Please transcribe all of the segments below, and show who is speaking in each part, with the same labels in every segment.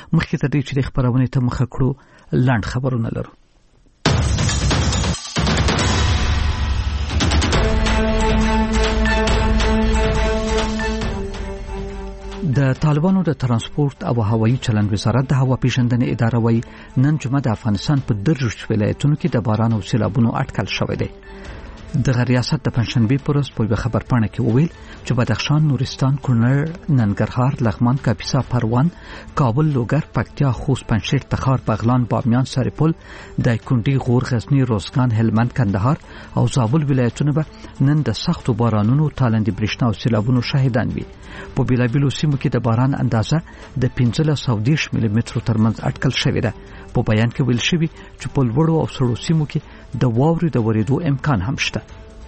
Speaker 1: مخکې تر دې چې د خبرونې ته مخه کړو لاند خبرونه لرو. د طالبانو د ترانسپورت او هوایي چلند وزارت د هوا پیژندنې اداره وایي نن جمعه د افغانستان په 13 ولایتونو کې د باران او سیلابونو اټکل شوی دی. د ریاست د پنځشنبه پر ورځ په خبرپاڼه کې وویل چې بدخشان، نورستان، کونړ، ننګرهار، لغمان، کاپیسا، پروان، کابل، لوګر، پکتیا، خوست، پنجشیر، تخار، بغلان، بامیان، سرپل، دایکنډي، غور، غزنی، روزګان، هلمند، کندهار او زابل ولایتونه به نن د سختو بارانونو، تالندې برېښنا او سیلابونو شاهدان وي. په بیلابیلو سیمو کې د باران اندازه د 1510 ملي مترو ترمنځ اټکل شوې ده. په بیان کې ویل شوی چې په لوړو او سړو سیمو کې د واورې د ورېدو امکان هم شته.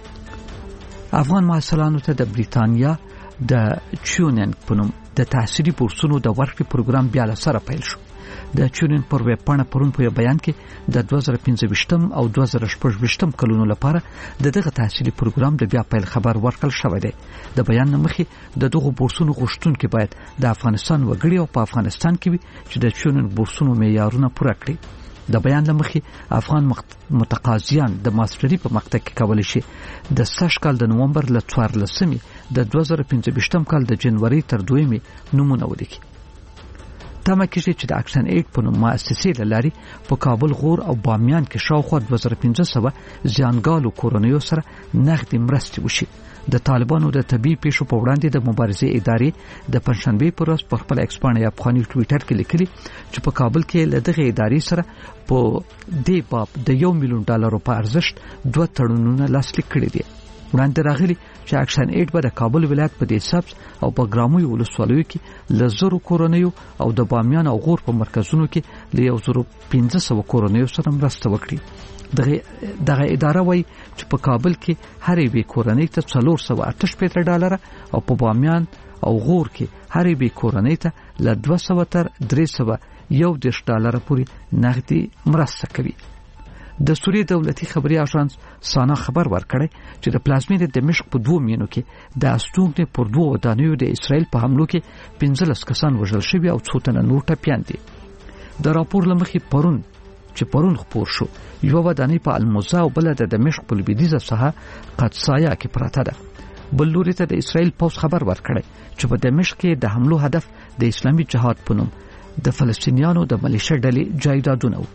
Speaker 1: افغان محصلانو ته د بریتانیا د چیونن په نوم د تحصیلي بورسونو د ورکړې پروګرام بیا له سره پیل شو. د چیونن پر ویب پاڼه پرون په بیان کې د 2015 او 2016 کلونو لپاره دغه تحصیلي پروګرام د بیا پیل خبر ورکړل شوی دی. د بیان مخې دغه بورسونو غوښتونکي باید د افغانستان وګړي او په افغانستان کې وي چې د چیونن بورسونو معیارونه پوره کړي. د بیان لمخې افغان متقاضیان د ماستري په مقطع کې کولای شي د سږ کال د نومبر له 14مې د 2015 کال د جنوري تر 2مې نمونه ولیکي. تمه کېږي چې د اکشن ایډ په نوم مؤسسې لاري په کابل، غور او بامیان کې شاوخوا 2500 ځانګالو کورنیو سره نغدي مرستې وشي. د طالبانو د طبي پیښو په وړاندې د مبارزې ادارې د پنځشنبه پر ورځ په خپل ایکس باندې افغاني ټوئیټر کې لیکلي چې په کابل کې له دغه ادارې سره په دې باب د $1 ملیون په ارزښت 2 تړونونه لاسلیک کړي دي. وړاندې راغلي چې اکشن ایډ به د کابل ولایت په دې سبز او په ګراموي ولسوالیو کې ل 1000 کورنیو او د بامیان او غور په مرکزونو کې ل 1500 کورنیو سره مرسته وکړي. دغه اداره وایي چې په کابل کې هر یوې کورنۍ ته $488 او په بامیان او غور کې هر یوې کورنۍ ته ل 200 تر $311 پورې نغدي مرسته کوي. د سوریې دولتي خبري اژانس سانا خبر ورکړی چې د پلازمینې دمشق په 2 مینو کې د استوګنې پر 2 ودانیو د اسرائیل په حملو کې 15 کسان وژل شوي او 2 تنه نور ټپیان دي. د راپور لمخې پرون خبر شو یو ودانۍ په الموزا او بل د دمشق په لویدیځه ساحه قدسایا کې پراته ده. بل لوري ته د اسرائیل پوز خبر ورکړی چې په دمشق کې د حملو هدف د اسلامي جهاد په نوم د فلسطینیانو د ملیشه ډلې جایدادونه و.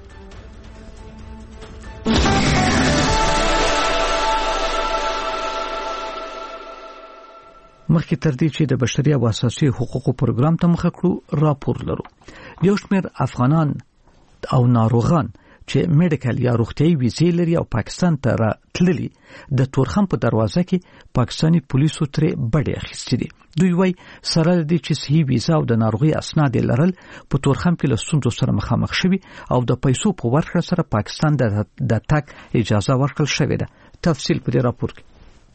Speaker 1: مخکې تر دې چې د بشري او اساسي حقوقو پروګرام ته مخه کړو راپور لرو. یو شمېر افغانان او ناروغان چې میډیکل یا روغتیايي ویزې لري او پاکستان ته راتللي د تورخم په دروازه کې پاکستاني پولیسو ترې بډې اخیستې دي. دوی وایي سره دې چې صحیح ویزا او د ناروغي اسناد لرل په تورخم کې له ستونزو سره مخامخ شوي او د پیسو په ورکړه سره پاکستان د تګ اجازه ورکړل شوې ده. تفصیل په دې راپور کې.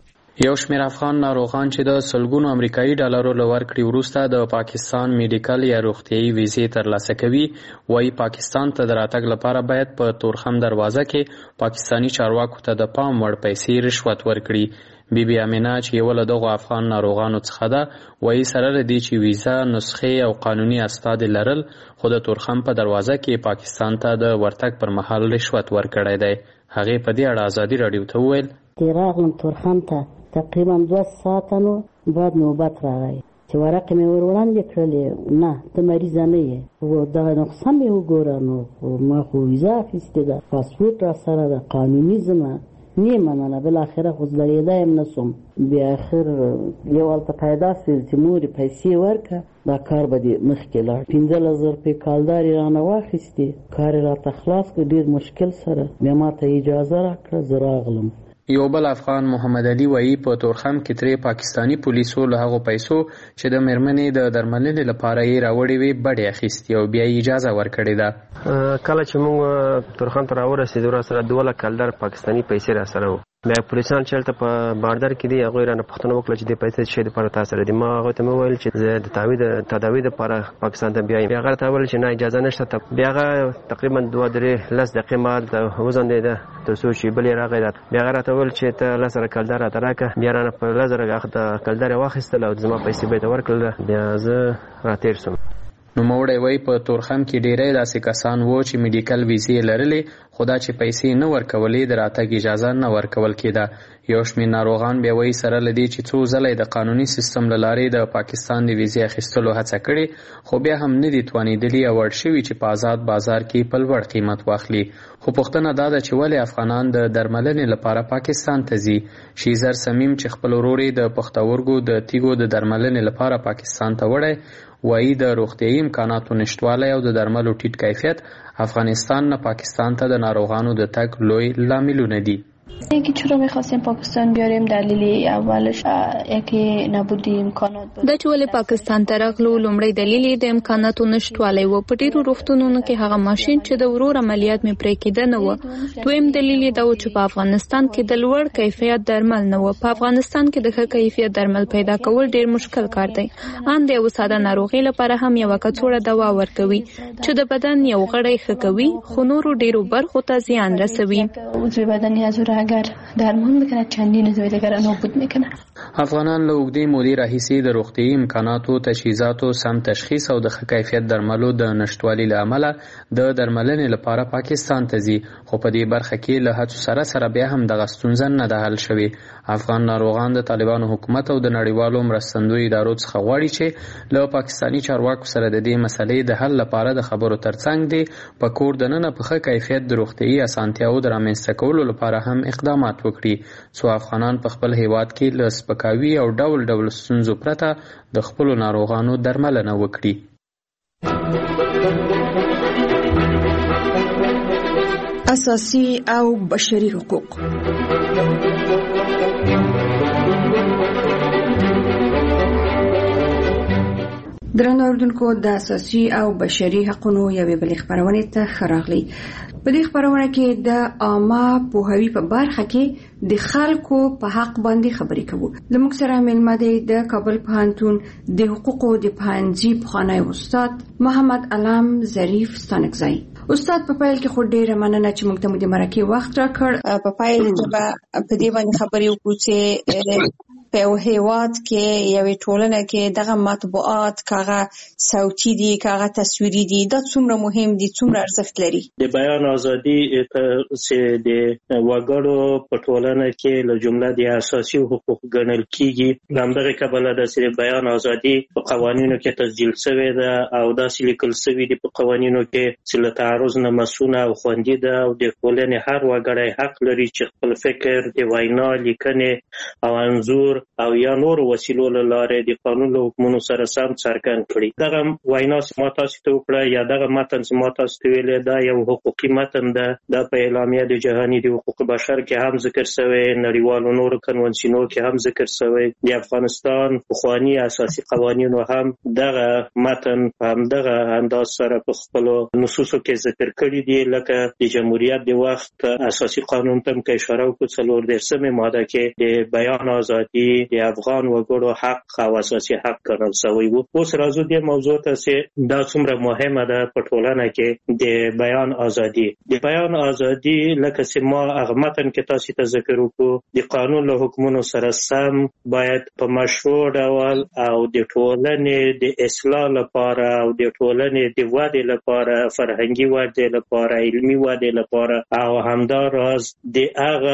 Speaker 2: یو شمېر افغان ناروغان چې د $100 امریکایي ډالرو له ورکړې وروسته د پاکستان میډیکل یا روغتیايي ویزې ترلاسه کوي وایي پاکستان ته د راتګ لپاره باید په تورخم دروازه کې پاکستاني چارواکو ته د پام وړ پیسې رشوت ورکړي. بی امینه چې یو له دغو افغان ناروغانو څخه ده وایي سره دې چې ویزا، نسخې او قانوني اسناد لرل خو د تورخم په دروازه کې پاکستان ته د ورتګ پر مهال رشوت ورکړی دی. هغې په دې اړه ازادي راډیو ته وویل
Speaker 3: راغلم تورخم ته تقریبا 2 ساعته نو بعد نوبت راغی چې ورقې مې ور وړاندې کړلې. نه ته مریضه نه یې و دغه نقصه مې وګوره نو ما خو ویزا اخیستې ده، پاسپورټ را سره ده، قانوني ځمه نه منله. بالاخره خو زړېدا یم نه سوم. بیا اخر یو هلته پیدا سول چې مورې پیسې ورکړه دا کار به دې مخکې لاړ. 15,000 روپۍ کالدار یې رانه واخیستې، کار یې راته خلاص کړ ډېر مشکل سره. بیا ما ته اجازه راکړه زه راغلم.
Speaker 2: یو بل افغان محمد علي وایي په تورخم کې ترې پاکستاني پولیسو له هغو پیسو چې د مېرمنې د درملنې لپاره یې راوړې وې بډې اخیستې او بیا یې اجازه ورکړې ده.
Speaker 4: کله چې موږ تورخم ته راورسېدو راسره 2 کلدار پاکستاني پیسې راسره وو. بیا پولیسان چې هلته په بارډر کې دي هغوی رانه پوښتنه وکړه چې دې پیسې څه شي دپاره تا سره دي. ما هغوی ته مې وویل چې زه د تداوي دپاره پاکستان ته بیایم. بیا هغه راته وویل چې نه اجازه نشته. بیا هغه تقریبا 2-3 دقیقې مهال ته وځنډېده تر څو چې بل یې راغی. بیا هغه راته وویل چې ته 10,000 کلدار راته راکړه. بیا رانه په 10,000 کلدار یې واخیستل او زما پیسې به یې ته ورکړل. بیا زه راتېر شوم.
Speaker 2: نوموړی وایي په تورخم کې ډیری داسې کسان وو چې میډیکل ویزې لرلې خو دا چې پیسې نه ورکولې د راتګ اجازه نه ورکول کېده. یو شمېر ناروغان بیا وایي سره له دې چې څو ځله د قانوني سیستم له لارې د پاکستان د ویزې اخیستلو هڅه کړې خو بیا هم نه دي توانېدلي او اړ شوي چې په آزاد بازار کې په لوړ قیمت واخلي. خو پوښتنه دا ده چې ولې افغانان د درملنې لپاره پاکستان ته ځي. شیزر سمیم چې خپل ورور یې د پښتورګو د تیږو د درملنې لپاره پاکستان ته وړی وایي د روغتیايي امکاناتو نشتوالی او د درملو ټیټ کیفیت افغانستان نه پاکستان ته د ناروغانو د تګ لوی لاملونه دي.
Speaker 5: اینکه چرا می‌خواستیم پاکستان بیاریم دلیل اولش یکی نبودی امکانات بود.
Speaker 6: د چولې پاکستان ته راغلو لومړی دلیل د امکاناتو نشټوالی و. په ډیرو روغتونونو کې هغه ماشين چې د ورور عملیات مې پرې کېده نه و. دویم دلیل دا و چې په افغانستان کې د لوړ کیفیت درمل نه و. په افغانستان کې د ښه کیفیت درمل پیدا کول ډیر مشکل کار دی. ان د یو ساده ناروغي لپاره هم یو کڅوړه دوا ورکوي چې د بدن یو غړی ښه کوي خو نورو ډیرو برخو ته زیان رسوي.
Speaker 5: عضو بدنی از اگر درمان میکنه چندین زوی دیگر نابود میکنه.
Speaker 2: افغانان له اوږدې مودې راهیسې د روغتیايي امکاناتو، تجهیزاتو، سم تشخیص او د ښه کیفیت درملو د نشتوالي له امله د درملنې لپاره پاکستان ته ځي خو په دې برخه کې له هڅو سره بیا هم دغه ستونزه نه ده حل شوې. افغان ناروغان د طالبانو حکومت او د نړیوالو مرستندویو ادارو څخه غواړي چې له پاکستاني چارواکو سره د دې مسلې د حل لپاره د خبرو ترڅنګ دي په کور دننه په ښه کیفیت د روغتیايي اسانتیاوو د رامنځته کولو لپاره هم اقدامات وکړي څو افغانان په خپل هیواد کې له سپکاوي او ډول ډول ستونزو پرته د خپلو ناروغانو درملنه وکړي.
Speaker 7: اساسي او بشري حقوق. درنو اوردونکو د اساسي او بشري حقوقو یوې بلې خبرونه ته خراغلي. په دې خبرونه کې د عامه پوهاوي په برخه کې د خلکو په حق باندې خبرې کوو. زموږ سره ملمه دی د کابل پوهنتون د حقوقو د پوهنځي پخوانی استاد محمد علم ظریف ستانکزی. استاد په پیل کې خو ډیره مننه چې موږ ته د مرکې وخت راکړ.
Speaker 8: په پیل کې په دې باندې خبرې وکړو چې په یو هیواد کې یوې ټولنه کې دغه مطبوعات کاغه صوتي دي کاغه تصویري دي دا څومره مهم دي څومره ارزښت لري.
Speaker 9: د بیان ازادي چې د وګړو په ټولنه کې له جمله د اساسي حقوق ګڼل کیږي همدغه کبله د سری بیان ازادي په قوانینو کې تسجیل شوی ده او داسې لیکل شوی دي په قوانینو کې چې له تعرض نه مسونه او خوندي ده او د ټولنې هر وګړی حق لري چې خپل فکر د وینا لیکنې او انځور او یا نور وسیلو له لارې د قانون له حکمونو سره سم څرګند کړي. دغه وینا چې ما تاسو ته وکړه یا دغه متن چې ما تاسو ته ویلې دا یو حقوقي متن ده. دا په اعلامیه د جهاني د حقوق بشر کې هم ذکر شوی، نړیوالو نورو کنونسیونو کې هم ذکر شوی. د افغانستان پخوانی اساسي قوانینو هم دغه متن په همدغه انداز سره په خپلو نصوصو کې ذکر کړي دي. لکه د جمهوریت د وخت اساسي قانون ته کې اشاره وکړو 40 ماده کې د بیان ازادي د افغان وګړو حق او اساسي حق ګڼل شوی و. اوس راځو د موضوع ته چې دا څومره مهمه ده په ټولنه کې د بیان ازادي. د بیان ازادي لکه چې ما هغه متن کې تاسو ته ذکر وکړو د قانون له حکمونو سره سم باید په مشروع ډول او د ټولنې د اصلاح لپاره او د ټولنې د ودې لپاره فرهنګي ودې لپاره علمي ودې لپاره او همداراز د هغه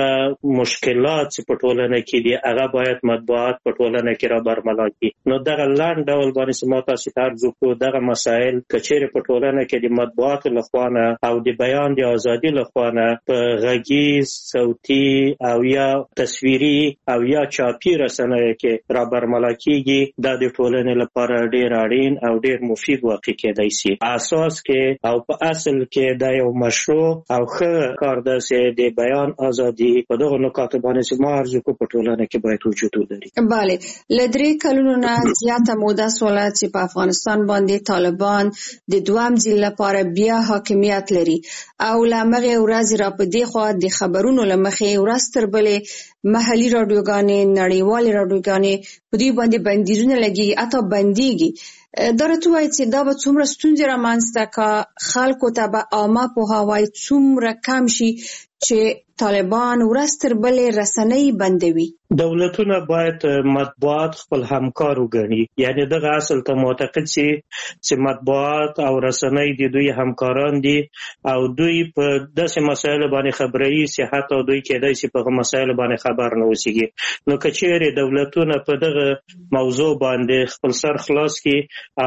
Speaker 9: مشکلات چې په ټولنه کې دي هغه باید مطبوعات په ټولنه کې را برملا کړي. نو دغه لاند ډول باندې ما تاسو ته عرض وکړو دغه مسائل کچېره په ټولنه کې د مطبوعات لخوا او د بیان د ازادي لخوا په غږیز، صوتي او یا تصویري او یا چاپي رسنیو کې را برملا کیږي. دا د ټولنې لپاره ډیر اړین او ډیر مفید واقع کېدای شي. اساس کې او په اصل کې دا یو مشروع او ښه کار ده چې د بیان ازادي په دغه نکاتو باندې ما عرض وکړو په ټولنه کې باید وجود ولري.
Speaker 8: بله لدري کلونو نه زیاته موده سوله چې په افغانستان باندې طالبان د دوام ځل لپاره بیا حاکمیت لري او لمغه ورځ را په دی خو د خبرونو لمخې ورځ تر بلې محلي رادیوګانې نړیوالې رادیوګانې په دې باندې بندیزونه لګي اته بنديږي. دا راته وایي چې دا به څومره ستونزې رامنځته کا خلکو ته به عامه پوهاوی څومره کم شي چې طالبان ورځ تر بلې رسنۍ بندوي؟
Speaker 9: دولتونه باید مطبوعات خپل همکار وګڼي، یعنی دغه اصل ته معتقد سي چې مطبوعات او رسنۍ د دوی همکاران دي او دوی په داسې مسایلو باندې خبري سي حتی دوی کېدای سي په مسایلو باندې خبر نه اوسيږي. نو که چیرې دولتونه په دغه موضوع باندې خپل سر خلاص کړي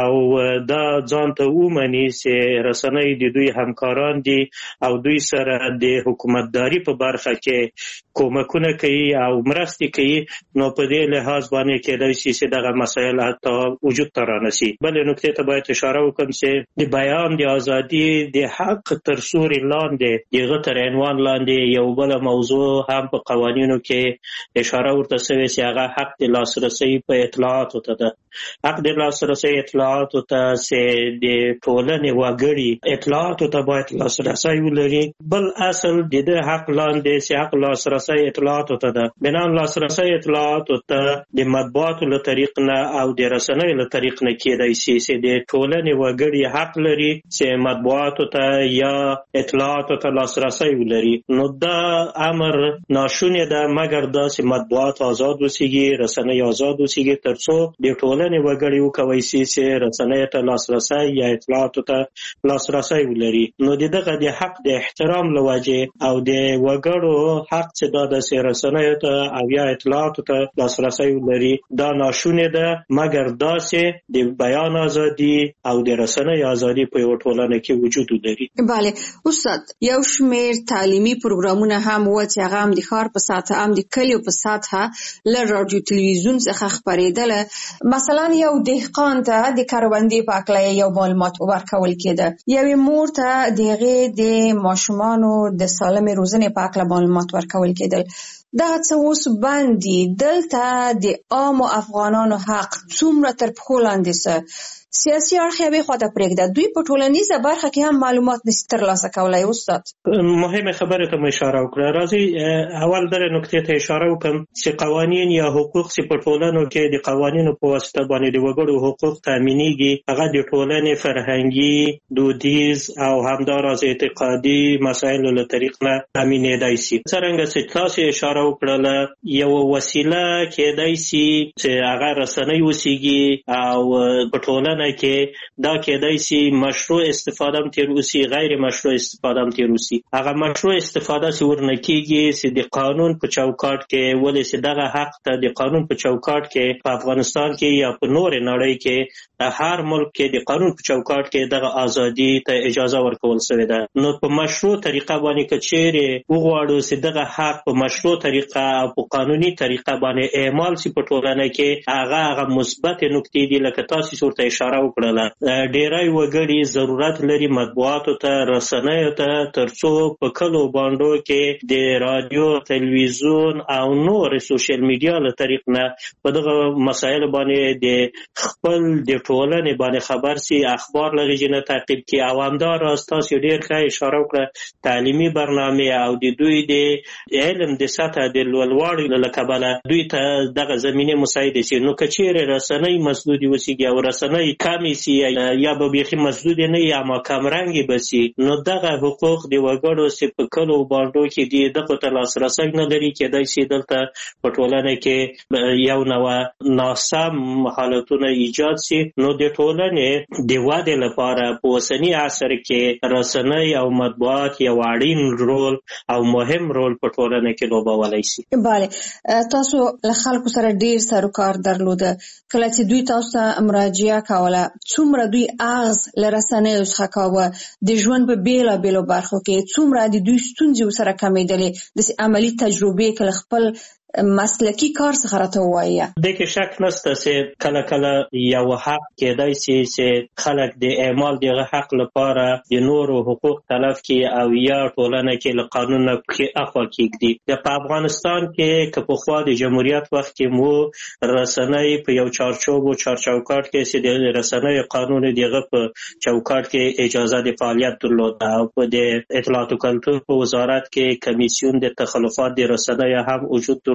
Speaker 9: او دا ځان ته ومني چې رسنۍ د دوی همکاران دي او دوی سره د حکومتداري په برخه کې کومکونه کوي او مرستې کوي، نو په دې لحاظ باندې کېدای شي چې دغه مسایل حتی وجود ته رانسي. بلې نکتې ته باید اشاره وکړم چې د بیان د ازادي د حق تر سوري لاندې دغه تر عنوان لاندې یو بل موضوع هم په قوانینو کې اشاره ورته شوې چې هغه حق د لاسرسي په اطلاعاتو ته ده. حق د لاسرسي اطلاعاتو ته چې د ټولنې وګړي اطلاعاتو ته باید لاسرسي ولري. بل اصل د دې حق لاندې چې حق لاسرسي اطلاعاتو ته ده. بنان لاسرسي اطلاعاتو ته د مطبوعاتو له طریق نه او د رسنیو له طریق نه کېدای شي چې د ټولنې وګړي حق لري چې مطبوعاتو ته یا اطلاعاتو ته لاسرسي ولري. نو دا امر ناشونی ده مګر دا چې مطبوعات آزاد وسیږي، رسنۍ آزاد وسیږي، ترڅو د ټولنې وګړي وکوي شي چې رسنۍ ته لاسرسي یا اطلاعاتو ته لاسرسي ولري. نو دغه د حق د احترام له وجې او د وګړو حق چې دا د رسنیو ته او یا اطلاعاتو ته لاسرسي ولري دا ناشونی ده مګر دا چې د بیان ازادي او د رسنۍ ازادي په یو ټولنه کې وجود لري.
Speaker 8: بله استاد، یو شمیر تعلیمي پروګرامونه هم و چې هغه هم د ښار په سطح هم د کلیو په سطح له رادیو تلویزیون څخه خپرېدله. مثلا یو دهقان ته د کروندې په اړه یو معلومات ورکول کېده، یوې مور ته د هغې د ماشومانو د سالمې روزنې په اړه معلومات ورکول کېدل. دا څه اوس باندې دلته د عامو افغانانو حق څومره تر پښو لاندې څه سیاسي اړخ یې خواته پرېږده، دوی په ټولنیزه برخه کې هم معلومات نشي ترلاسه کولی. استاد
Speaker 9: مهمه خبره ته اشاره وکړه. راځي اول درې نکتې ته اشاره وکړم چې قوانین یا حقوق چې په ټولنو کې د قوانینو په واسطه باندې د وګړو حقوق تامینېږي، هغه د ټولنې فرهنګي، دودیز او همداراز اعتقادي مسایلو له طریق نه تامینېدای شي. څرنګه چې تاسو اشاره وکړله یو وسیله کېدای شي چې هغه رسنۍ وسیږي او په ټولنه کې دا کېدای شي مشروع استفاده هم تیر اوسي، غیر مشروع استفاده هم تیر اوسي. هغه مشروع استفاده چې ورنه کېږي چې د قانون په چوکاټ کې ولې چې دغه حق ته د قانون په چوکاټ کې په افغانستان کې یا په نور نړۍ کې هر ملک کې د قانون په چوکاټ کې دغه ازادي ته اجازه ورکول شوې ده. نو په مشروع طریقه باندې که چیرې وغواړو چې دغه حق په مشروع طریقه او په قانوني طریقه باندې اعمال شي په ټولنه کې، هغه مثبت نکتې دي لکه تاسو ورته اشاره وکړله. ډیری وګړي ضرورت لري مطبوعاتو ته، رسنیو ته، ترڅو په کلو باندو کې د رادیو، تلویزیون او نور سوشل میډیا له طریق نه په دغه مسایل باندې د خپل د ټولنې باندې خبر سي، اخبار لږ نه تعقیب کړي. او همداراز تاسو ډیر ښه اشاره وکړه تعلیمي برنامه او د دوی د علم د سطح د لوړوالي له کبله دوی ته دغه زمینه مساعده شي. نو که چیرې رسنۍ مسدودي وسیږي او رسنۍ کمی سي یا به بیخي مسدود نه یا ما کمرنګي بسي، نو دغه حقوق د وګړو چې په کلو باندو کې دغه ته لاسرسي نه لري، کېدای شي دلته په ټولنه کې یو نوع ناسم حالتونه ایجاد سي. نو د ټولنې د ودې لپاره په اوسني عصر کې رسنۍ او مطبوعات یو اړین رول او مهم رول په ټولنه کې لوبولی شي.
Speaker 8: بله، تاسو له خلکو سره ډیر سروکار درلوده، کله چې دوی تاسو ته مراجعه کوله څومره دوی اغز له رسنیو څخه کاوه، د ژوند په بیلابیلو برخو کې څومره د دوی ستونزې ورسره کمیدلې، داسې عملي تجربې کله خپل مسلکی کار څخه راته ووایه.
Speaker 9: دغه شک نشته چې کله کله یو حق کېدای شي چې خلک د اعمال دغه حق لپاره د نورو حقوق تلف کړي او یا ټولنه کې له قانون نه اخوا کېږدي. په افغانستان کې که پخوا د جمهوریت وخت کې مو رسنۍ په یو چارچوب او چارچوکاټ کې چې د رسنۍ قانون دغه په چوکاټ کې اجازه د فعالیت درلوده او په د اطلاعات او کلتور په وزارت کې کمیسیون د تخلفات د رسنۍ هم وجود درلود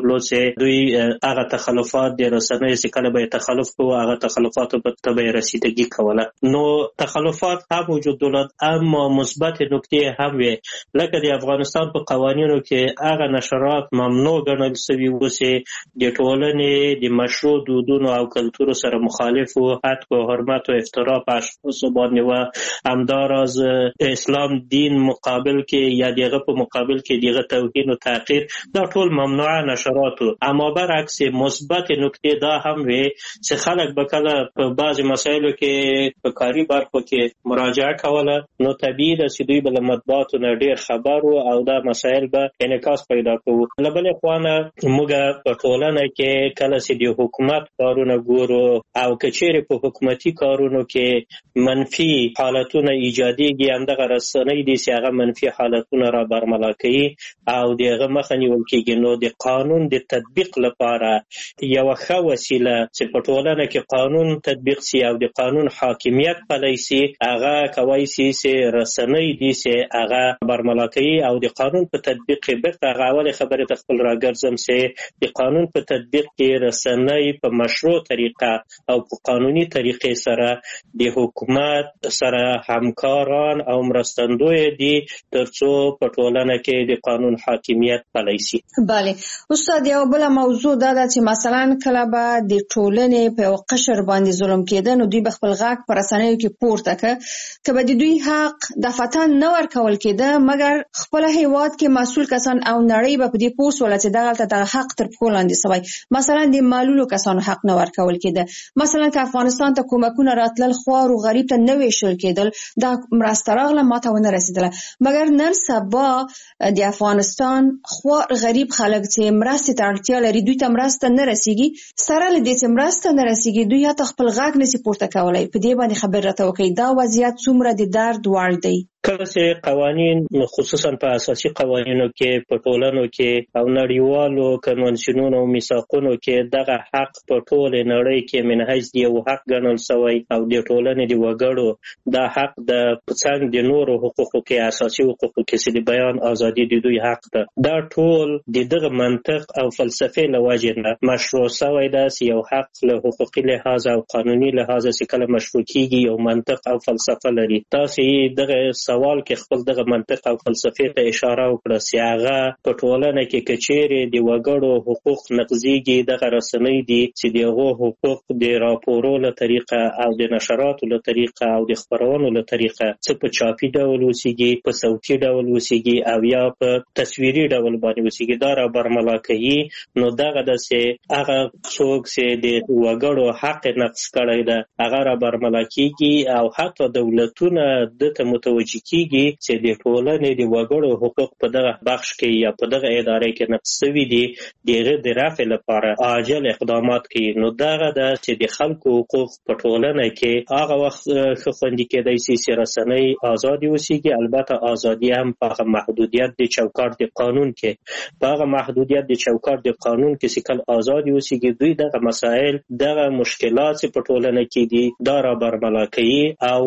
Speaker 9: درلود چې دوی هغه تخلفات د رسنیو چې کله به تخلف کوو هغه تخلفاتو ته به رسیدګي کوله. نو تخلفات هم وجود درلود، اما مثبت نکتې هم وي، لکه د افغانستان په قوانینو کې هغه نشرات ممنوع ګڼل شوي وو چې د ټولنې د مشروع دودونو او کلتورو سره مخالف وو، حتی په حرمت او افترا په اشخاصو باندې وه، همداراز اسلام دین مقابل کې یا دغه په مقابل کې دغه توهین او تحقیر، دا ټول ممنوعه نشرات وو. اما برعکس مثبت نکتې دا هم وي چې خلک به کله په بعضې مسایلو کې په کاري برخو کې مراجعه کوله، نو طبیعي ده چې دوی به له مطبوعاتو نه ډېر خبر وو او دا مسایل به انعکاس پیدا کوو. له بلې خوا نه موږ په ټولنه کې کله چې د حکومت کارونه ګورو او که چیرې په حکومتي کارونو کې منفي حالتونه ایجادېږي، همدغه رسنۍ دي چې هغه منفي حالتونه را برملا کوي او د هغه مخه نیول کېږي. نو د قانون د تطبیق لپاره یوه ښه وسیله چې په ټولنه کې قانون تطبیق سي او د قانون حاکمیت پلی سي، هغه کولی سي چې رسنۍ دي چې هغه برملا کوي او د قانون په تطبیق کې بیرته هغه اولې خبرې ته خپل راګرځم چې د قانون په تطبیق کې رسنۍ په مشروع طریقه او په قانوني طریقې سره د حکومت سره همکاران او مرستندوی دي ترڅو په ټولنه کې د قانون حاکمیت پلی سي.
Speaker 8: بله استاد، یو بل موضوع دا ده چې مثلا کله به د ټولنې په یو قشر باندې ظلم کېده نو دوی به خپل غږ په رسنیو کې پورته که به د دوی حق دفعتاً نه ورکول کېده، مګر خپل هیواد کې مسؤل کسان او نړۍ به په دې پوه شوله چې دغلته حق تر پښو لاندې شوی. مثلا د معلولو کسانو حق نه ورکول کېده، مثلا که افغانستان ته کومکونه راتلل خوار او غریب ته نه ویشل کېدل، دا مرسته راغله ماته ونه رسېدله. مګر نن سبا د افغانستان خوار غریب خلک چې مرستې ته اړتیا لري دوی ته مرسته نه رسیږي، سره له دې چې مرسته نه رسیږي دوی حتی خپل غږ نشي پورته کولی. په دې باندې خبر راته وکړئ، دا وضعیت څومره د درد وړ دی؟
Speaker 9: کله چې قوانین خصوصا په اساسي قوانینو کې په ټولنو کې او نړیوالو کنونسیونونو او میثاقونو کې دغه حق په ټوله نړۍ کې منحیز دی یو حق ګڼل شوی او د ټولنې د وګړو دا حق د څنګه د نورو حقوقو کې اساسي حقوقو کې چې د بیان ازادي د دوی حق ده، دا ټول د دغه منطق او فلسفې له وجې نه مشروع شوی ده چې یو حق له حقوقي لحاظ او قانوني لحاظ چې کله مشروع کیږي یو منطق او فلسفه لري. تاسې دغه سوال کې خپل دغه منطق او فلسفې ته اشاره وکړه چې هغه په ټولنه کې که چیرې د وګړو حقوق نقضیږي، دغه رسنۍ دي چې د هغو حقوق د راپورو له طریقه او د نشراتو له طریقه او د خپرونو له طریقه څه په چاپي ډول اوسیږي، په صوتي ډول اوسیږي او یا په تصویري ډول باندې اوسیږي، دا را برملا کوي. نو دغه داسې هغه څوک چې د وګړو حق نقض کړی ده هغه را برملا کیږي او حتی دولتونه دته متوجه کیږي چې د ټولنې د وګړو حقوق په دغه بخش کې یا په دغه ادارې کې نقض شوي دي، دغه د رفع لپاره عاجل اقدامات کوي. نو دغه ده چې د خلکو حقوق په ټولنه کې هغه وخت ښه خوندي کېدای شي چې رسنۍ ازادي اوسیږي، البته ازادي هم په هغه محدودیت د چوکاټ د قانون کې، په هغه محدودیت د چوکاټ د قانون کې چې کله ازادي اوسیږي دوی دغه مسایل دغه مشکلات چې په ټولنه کې دي دا را برملا کوي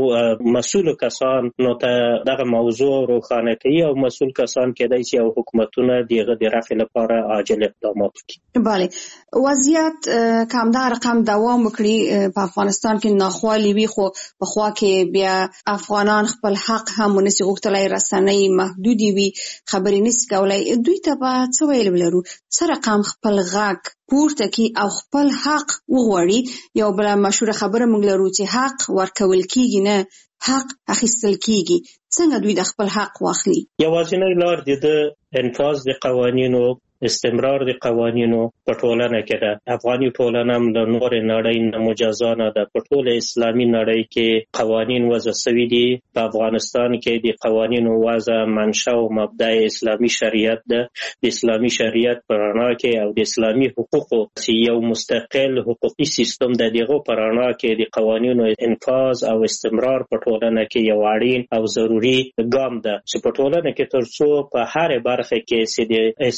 Speaker 9: او مسؤل کسان نو ته دغه موضوع روښانه کوي او مسؤل کسان کېدای شي او حکومتونه دغه د رفع لپاره عاجل اقدامات وکړي.
Speaker 8: بله، وضعیت که همدغه رقم دوام وکړي په افغانستان کې ناخوالې وي، خو په خوا کې بیا افغانان خپل حق هم ونسي غوښتلی، رسنۍ محدودې وي، خبرې نسي کولی، دوی ته به څه ویل ولرو؟ څه رقم خپل غږ پورته کی او خپل حق وغواړي؟ یو بل مشهور خبره موږ لرو چې حق ورکول کیږي نه حق اخیستل کیږي. څنګه دوی د خپل حق واخلي؟
Speaker 9: یوازینی لار د انفاذ د قوانینو استمرار د قوانینو په ټولنه کې ده. افغاني ټولنه هم له نورې نړۍ نه مجزا نه ده. په ټوله اسلامي نړۍ کې قوانین وضع شوي دي. په افغانستان کې د قوانینو وضع منشأ او مبدأ اسلامي شریعت ده. د اسلامي شریعت په رڼا کې او د اسلامي حقوقو چې یو مستقل حقوقي سیستم د دغه په رڼا کې د قوانینو انفاذ او استمرار په ټولنه کې یو اړین او ضروري ګام ده چې په ټولنه کې ترڅو په هر برخه کې چې د اسلامي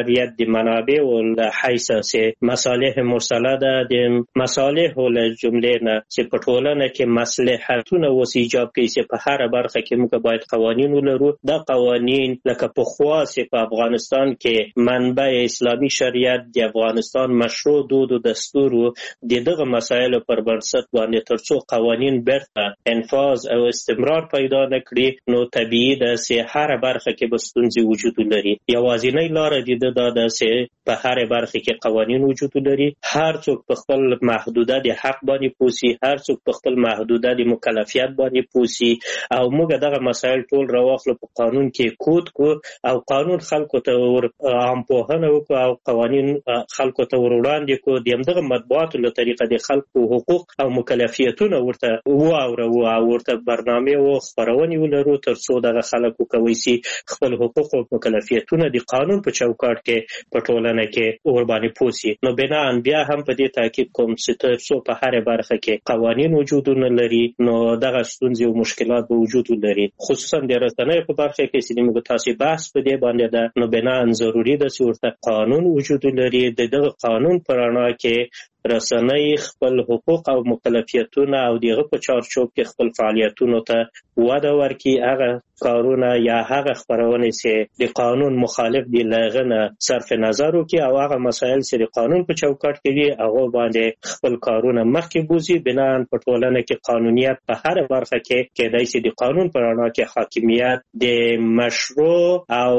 Speaker 9: شریعت د منابع له حیثه مصالح مرسله ده د مصالح له جملې نه چې په ټولنه کې مصلحتونه اوس ایجاب کوي چې په هر برخه کې موږ باید قوانین ولرو. دا قوانین لکه پخوا چې په افغانستان کې منبع اسلامي شریعت د افغانستان مشروع دود او دستور د دغه مسایلو پر بنسټ باندې ترڅو قوانین بیرته انفاذ او استمرار پیدا نکړي نو طبیعي ده چې هر برخه کې به ستونزې وجود لري. یوازینۍ لاره د دا ده چې په هر برخه کې قوانین وجود لري، هر څوک په خپل محدوده د حق باندې پوسی، هر څوک په خپل محدوده د مکلفیت باندې پوسی او موږ دغه مسایل ټول راوخلو په قانون کې کود کو او قانون خلکو ته عام پوهنه وکړو او قوانین خلکو ته وړاندې کو. د همدغه مطبوعاتو له طریقه د خلکو حقوق او مکلفیتونه ورته واورو او ورته برنامه او خبرونه ولرو ترڅو دغه خلکو کوي سي خپل حقوق او مکلفیتونه د قانون په چوکاټ کې په ټولنه کې ور باندې پوسی. نو بنا بیا هم په دې تاکید کوم چې ترڅو په هر برخه کې قوانین وجود نه لري نو دغه ستونزې او مشکلات به وجود لري، خصوصا د رسنیو په برخه کې چې موږ تاسو بحث په دې باندې ده. نو بنا ضروري ده چې ورته قانون وجود لري. دغه قانون پر اړه کې رسنۍ خپل حقوق او مکلفیتونه او دغه په چارچوب کې خپل فعالیتونو ته وده ورکړي. هغه کارونه یا هغه خبرونه چې د قانون مخالف دي لغنه صرف نظر وکړي او هغه مسایل چې د قانون په چوکاټ کې دي هغه باندې خپل کارونه مخکې بوزي. بنا په ټولنه کې قانونیت په هر برخه کې کېدای شي د قانون پر اړه کې حاکمیت د مشروع او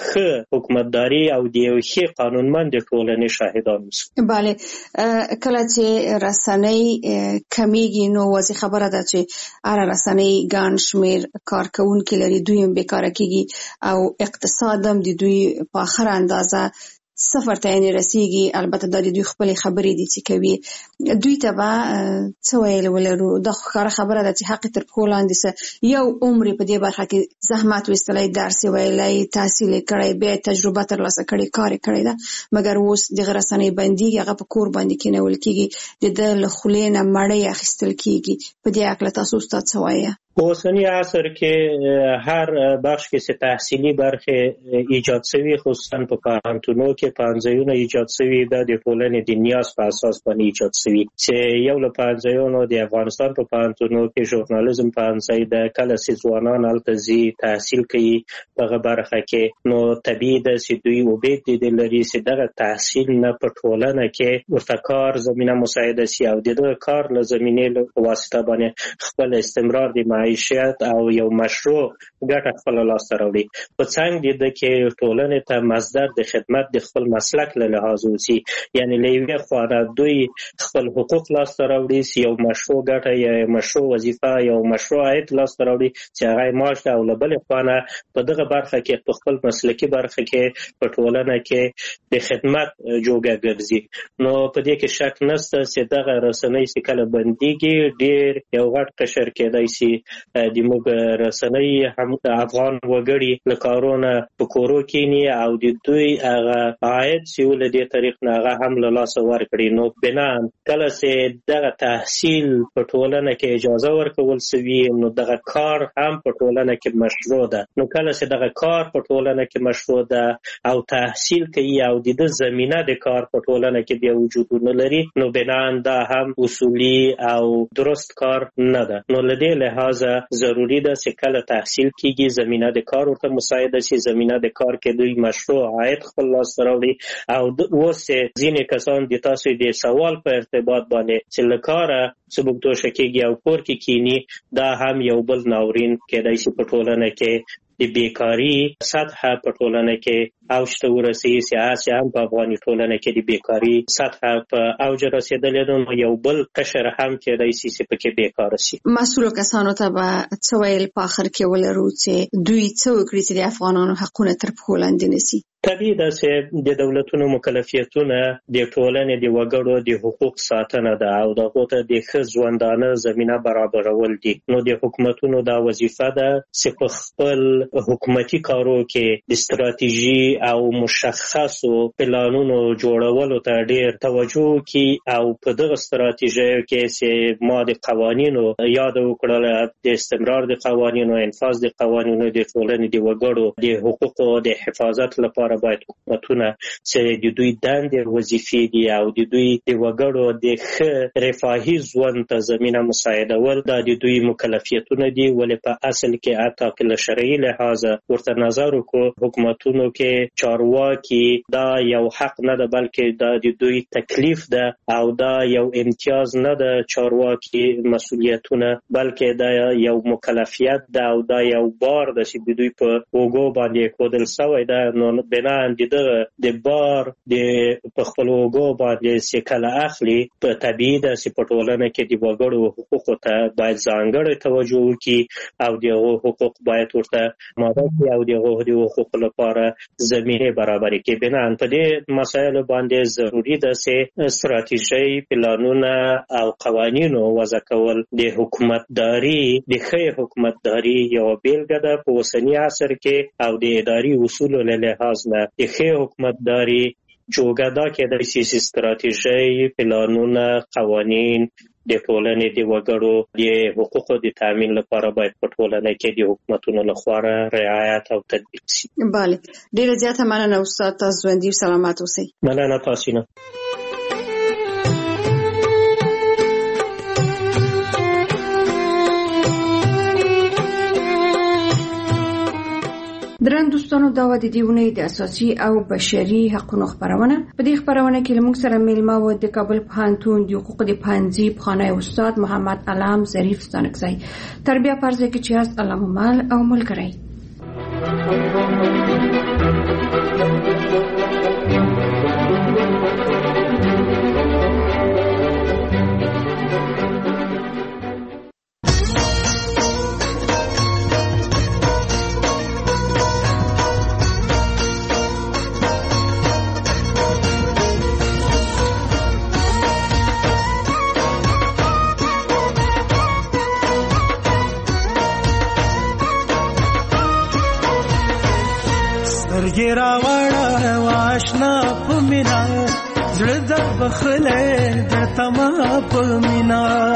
Speaker 9: ښه حکومتداري او د یو ښه قانونمند ټولنې شاهدان اوسو.
Speaker 8: بله، کله چې رسنۍ کمیږي نو واضح خبره ده چې اره رسنۍ ګڼ شمیر کارکونکي لري، دوی هم بیکاره کیږي او اقتصاد هم د دوی په اخر اندازه صفر ته یې رسیږي. البته د دوی خپل خبرې دي چې کوي دوی ته به څه ویل ولرو. د خبره ده چې حق تر پښو لاندې یو عمر په دې برخه کې زحمت وستلای، درس ویلای، تحصیل کړی، بیا تجربه ترلاسه کړي، کار کړی ده، مګر اوس د رسنۍ بندي هغه په کور باندې کېنول کېږي، د لخلې نه مړی اخیستل کېږي. په دې اړه تاسو څه وایي؟
Speaker 9: په اوسني عصر کې هر بخش کې چې تحصیلي برخه ایجاد شوی، خصوصا په پوهنتونو کې پانځایونه ایجاد شوی د ټولنې د نیاز په اساس باندې ایجاد شوی چې یو له پانځایونو د افغانستان په پوهنتونو کې ژورنالیزم پانځای د کله چې ځوانان التزي تحصیل کوي په برخه کې نو طبيعي ده چې دوی وبید دي لري چې دغه تحصیل نه په ټولنه کې ورته کار زمينه مساعده شي او دغه کار له زمينې په واسطه باندې خپل استمرار د معیشت او یو مشروع ګټه خپل لاس ته راوړي. په څنګه د کې ټولنې ته مصدر د خدمت د خپل مسلک له لحاظ وسی، یعنی لوی خو دوی خپل حقوق لاس ته راوړي، یو مشروع ګټه یا مشروع وظیفه یا مشروع عاید لاس ته راوړي چې هغه معاش او لبل خوانه په دغه برخه کې په خپل مسلکي برخه کې په ټولنه کې د خدمت جوګه ګرځي. نو په دې کې شک نشته چې دغه رسنۍ چې کله بنديږي ډیر یو غټ قشر کېدای شي د موږ رسنۍ هم د افغان وګړي له کارونه په کورو کې نه او د دوی هغه عاید چې ول دې طریق نه هغه هم له لاس ورکړي. نو بنا کله چې دغه تحصیل په ټولنه کې اجازه ورکول سوي نو دغه کار هم په ټولنه کې مشروع ده. نو کله چې دغه کار په ټولنه کې مشروع ده او تحصیل کوي او د زمينه د کار په ټولنه کې بیا وجود نه لري نو بنا دا هم اصولي او درست کار نه ده. نو لدې لحاظ ضروری ده چې کله تحصیل کیږي زمينه د کار ورته مساعده شي، زمينه د کار کې دوی مشروع عاید خپل لاس ته راوړي او اوس ځینې کسان د تاسو د سوال په ارتباط باندې چې لکاره سبوکتو شکیږي او کور کې کینی دا هم یو بل ناورین کېدای شي په ټولنه کې د بیکاری سطح په ټولنه کې اوج ته ورسیږي. سیاسي هم په افغاني ټولنه کې د بیکاری سطح په اوج رسیدلې نو یو بل قشر هم کېدای شي چې پکې بیکار شي.
Speaker 8: مسؤل کسانو ته به څه ویل په اخر کې ولرو چې دوی څه وکړي چې د افغانانو حقونه تر پښو لاندې نشي؟
Speaker 9: طبیعي ده چې د دولتونو مکلفیتونه د ټولنې د وګړو د حقوق ساتنه ده او دغه ته د ښه ژوندانه زمينه برابرول دي. نو د حکومتونو دا وظیفه ده چې په خپل حکومتي کارو کې د ستراتیژي او مشخصو پلانونو جوړولو ته ډیر توجه کی او په دغه ستراتیژیو کې چې ما د قوانینو یاد وکړل د استمرار د قوانینو انفاذ د قوانینو د ټولنې د وګړو د حقوقو د حفاظت لپاره باید حکومتونه چې د دوی دندې وظیفې دي او د دوی د وګړو د ښه رفاهي ژوند ته زمینه مساعدول دا د دوی مکلفیتونه دي ولې په اصل کې حتی له شرعي لحاظه ورته نظر وکړو حکومتونو کې چارواکي دا یو حق نه ده بلکې دا د دوی تکلیف ده او دا یو امتیاز نه ده چارواکي مسؤلیتونه بلکې دا یو مکلفیت ده او دا یو بار ده چې د دوی په اوږو باندې کودل شوی ده نو بنان د بار د په خپل اوږو باندې چې کله اخلي په طبیعي ده چې په ټولنه کې د وګړو حقوقو ته باید ځانګړې توجه وکړي او د حقوق باید ورته ماده کړي او د حقوقو لپاره زمینه برابرې کړي بنان په دې مسایلو باندې ضروري ده چې ستراتیژي پلانونه او قوانینو وضع کول د حکومتداري د ښې حکومتداري یو بیلګه ده په اوسني عصر کې او د اداري اصولو له لحاظ نه د ښې حکومتداري جوګه کېدای شي چې ستراتیژي پلانونه قوانین د ټولنې د وګړو د حقوقو د تامین لپاره باید په ټولنه کې د حکومتونو لخوا رعایت او تطبیق شي.
Speaker 8: بله ډیره زیاته مننه استاد تاسو ژوندي سلامت اوسئ.
Speaker 9: مننه تاسو نه.
Speaker 7: درن دوستانو دا و د دیونه د اساسي او بشري حقوقو خبرونه په دې خبرونه کې لمونږ سره میلمه و د کابل پوهنتون د حقوق د پانځي پخوانی استاد محمد علام ظریف ستانکزی تربیه پرځه کې چې است علامه مال او ملګری
Speaker 10: ګیرا وړه واشنا پمینا زړه د بخله د تما پمینا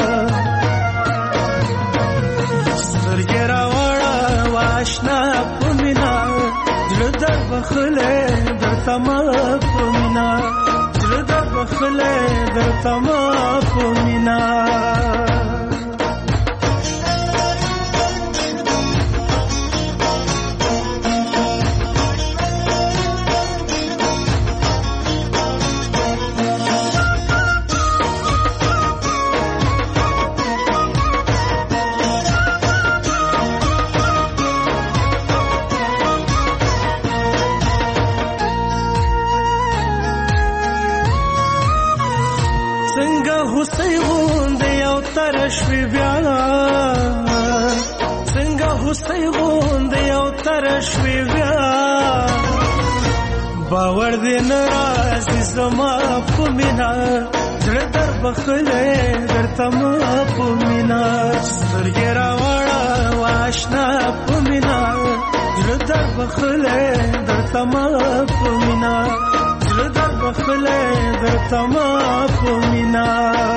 Speaker 10: ګیرا وړه واشنا پمینا زړه د بخله د تما پمینا زړه د بخله د تما پمینا شوی بیا څنګه هوستي غوند یو تر شوی بیا باور دې ناراض زما پمینا زړه در بخله درته ما پمینا سترګې راوړه واشنا پمینا زړه در بخله درته ما پمینا زړه در بخله درته ما پمینا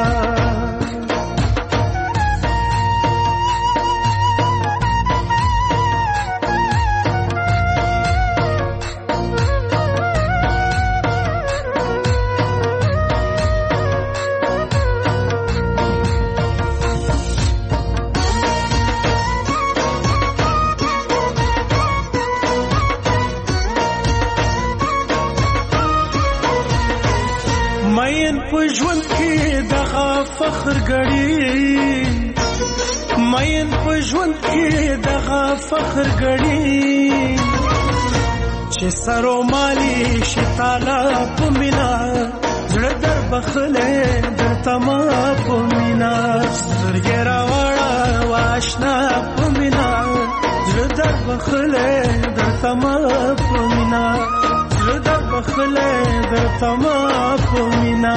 Speaker 10: پژوند کې دغه فخر غړي مین پژوند کې دغه فخر غړي چې سرو مالي شتاله پمینا زړه در بخله در تما پمینا سترګې راوړه واشنا پمینا زړه در بخله در تما پمینا زړه در بخله در تما پمینا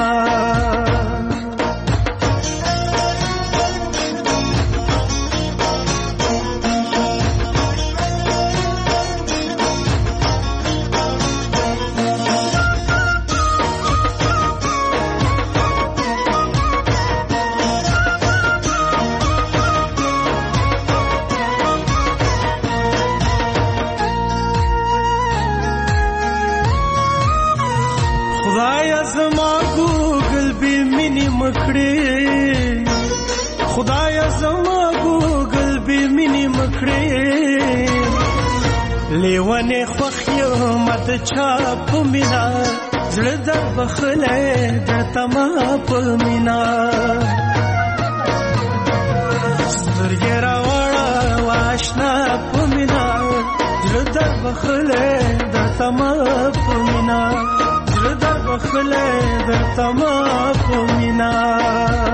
Speaker 10: مکړې خدای زما ګوګل به مینې مکړې لیوانه خوخ یو مت چا په مینا زړه در بخلې درته ما په مینا سترګې راوړه واشنا په مینا زړه در بخلې درته ما په مینا زړه در بخلې درته ما په مینا